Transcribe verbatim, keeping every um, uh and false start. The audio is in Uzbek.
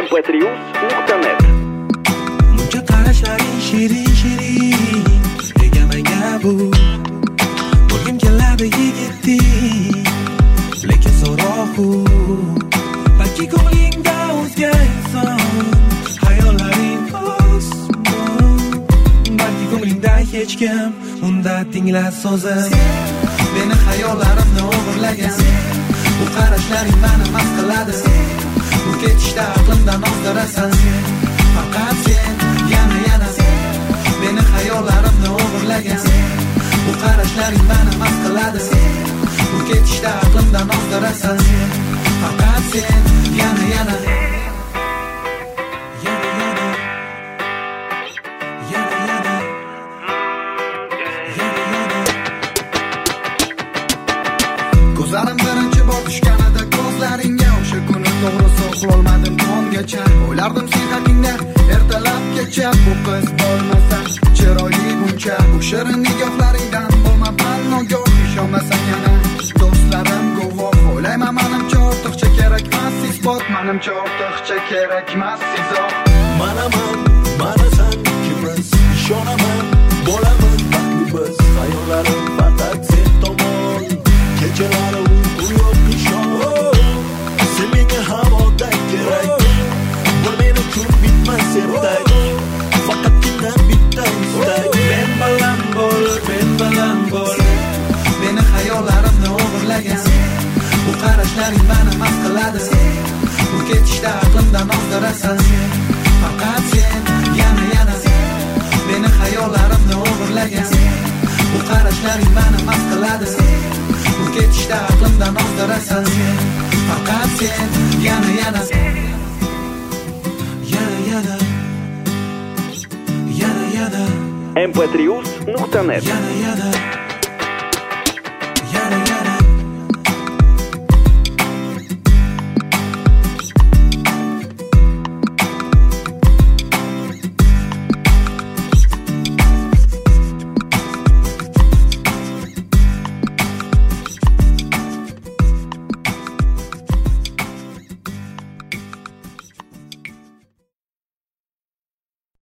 em p три ус nuqta net. Muncha qarashlaring shirin shirin nega menga bu bo'lgim keladi yigitding, lekin so'roq u balki ko'nglingda o'zga inson hayollaring osmon, balki ko'nglingda hech kim unda tingla so'zim. Meni hayollarimni o'g'irlagan bu qarashlaring meni mast qiladi. Bu ketishda aqlimdan ozdirasan faqat sen, yana yana meni hayollarimni o'g'irlagan bu qarashlaring meni mast qiladi. Bu ketishda aqlimdan ozdirasan faqat sen, yana yana ko'zlarim birinchi bor tushganida ko'zlaringga, o'sha kuni to'g'risi uxlolmadim tonggacha. O'ylardim sen haqingda ertalabgacha, bu qiz bo'lmasa chiroyli buncha. Bu shirin nigohlaringdan bo'lmabman nogoh, ishonmasang yana do'stlarim guvoh. O'ylayman menimcha ortiqcha kerakmas isbot, menimcha ortiqcha kerakmas izoh. Manaman, manasan ikimiz, ishonaman bo'lamiz baxtli biz. Hayollarim faqat sen tomon, kechalari uyqu yo'q ishon. Sen menga havoda kerak, bu meni kun bitmas sevdak, faqatgina bitta istak. Men bilan bo'l, men bilan bo'l, meni hayollarimni o'g'irlagan bu qarashlaring meni mast qiladi. Bu ketishda aqlimdan ozdirasan faqat sen, yana yana meni hayollarimni o'g'irlagan bu qarashlaring meni mast qiladi. Bu ketishda aqlimdan ozdirasan faqat sen, yana yana yana yana yana yana em p три ус nuqta net. yana yana